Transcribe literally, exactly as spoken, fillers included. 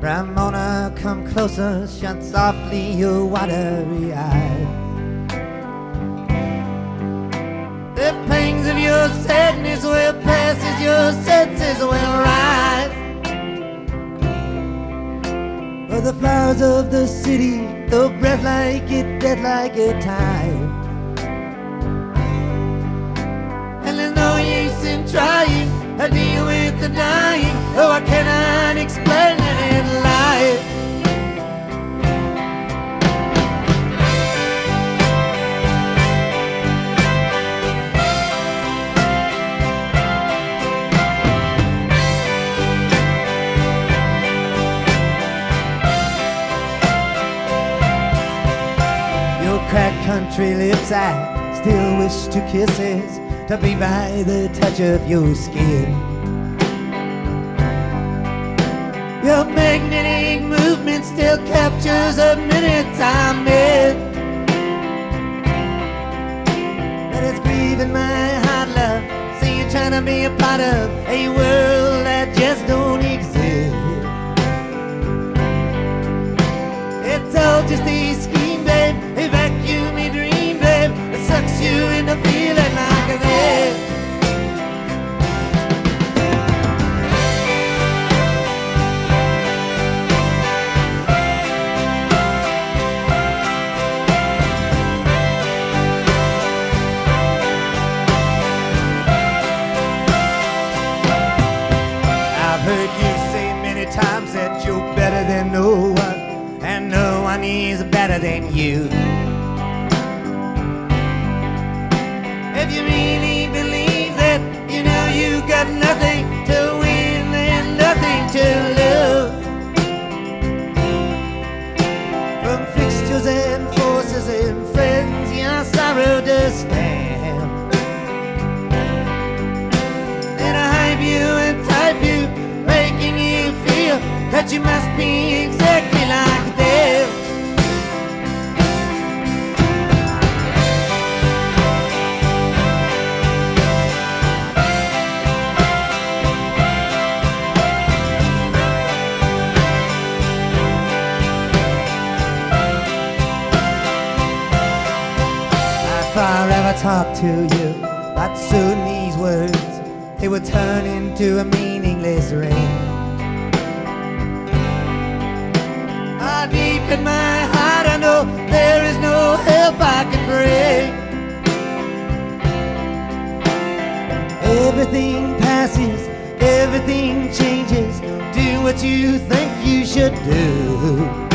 Ramona, come closer, shut softly your watery eyes. The pangs of your sadness will pass as your senses will rise. For the flowers of the city, though breath like it, death like a tide. And there's no use in trying to deal with the dying. Oh, I cannot explain it in life. Your cracked country lips I still wish to kisses, to be by the touch of your skin. Your magnetic movement still captures the minutes I'm in. But it's grieving my heart, love. See you trying to be a part of a world that just don't exist. It's all just a scheme, babe, a vacuumy dream, babe, that sucks you into feeling like this. I've heard you say many times that you're better than no one, and no one is better than you. If you really believe that, you know you got nothing to win and nothing to lose. From fixtures and forces and friends, your sorrow to stand. And I hype you and type you, making you feel that you must be exactly like them. If I ever talk to you, but soon these words, they would turn into a meaningless ring. Ah, deep in my heart I know there is no help I can bring. Everything passes, everything changes. Do what you think you should do.